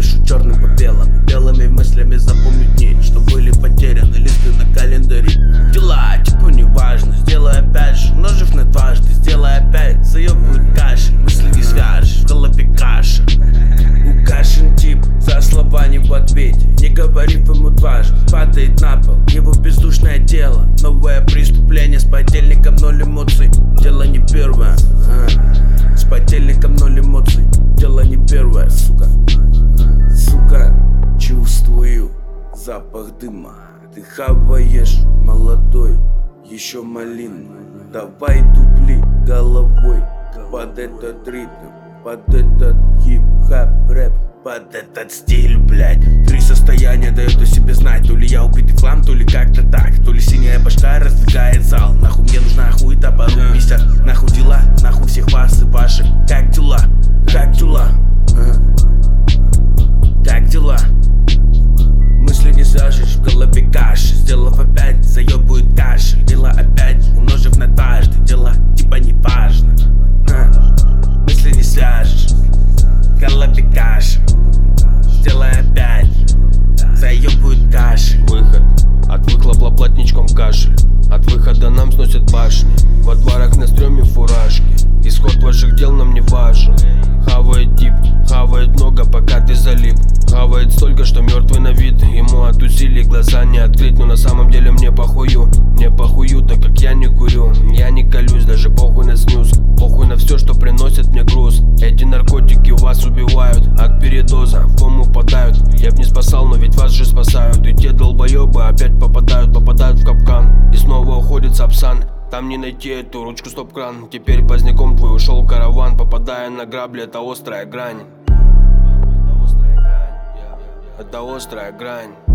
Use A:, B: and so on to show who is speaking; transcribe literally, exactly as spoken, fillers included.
A: пишу черным по белому, белыми мыслями запомню дни, что были потеряны, листы на календаре. Дела, типа неважно, сделай опять же, умножив на дважды, сделай опять, заебывает кашель, мысли не свяжешь, в голове каша. У Кашин тип, за слова не в ответе, не говорив ему дважды, падает на пол его бездушное тело. Новое преступление с подельником, ноль эмоций, дело не первое, а. С подельником ноль эмоций, дело не первое, сука. Сука, чувствую запах дыма. Ты хаваешь, молодой, еще малина. Давай дупли головой под этот ритм, под этот хип-хап рэп, под этот стиль, блять. Три состояния дают о себе знать. То ли я убитый хлам, то ли как-то так. То ли синяя башка раздвигает зал. Нахуй мне нужна хуета по рук пятьдесят. Нахуй дела, нахуй всех вас и ваших. Как дела, как дела, а? Как дела? Мысли не свяжешь, в голове каши. Сделав опять, заебывает кашель. Дела опять, умножив на дважды. Дела типа не важно, а? Мысли не свяжешь, в голове каши. Сделай опять, заебывает кашель.
B: Выход, от выхлопа плотничком кашель. От выхода нам сносят башни. Во дворах на стреме фуражки. Исход ваших дел нам не важен. Хавает тип, хавает много, пока ты залип. Хавает столько, что мертвый на вид. Ему от усилий глаза не открыть. Но на самом деле мне похую. Мне похую, так как я не курю. Я не колюсь, даже похуй на снюс. Похуй на все, что приносит мне груз. Эти наркотики вас убивают. От передоза в кому впадают. Я б не спасал, но ведь вас же спасают. И те долбоебы опять попадают, попадают в капкан. И снова уходит сапсан. Там не найти эту ручку стоп-кран. Теперь поздняком твой ушел караван. Попадая на грабли, это острая грань. Это острая грань.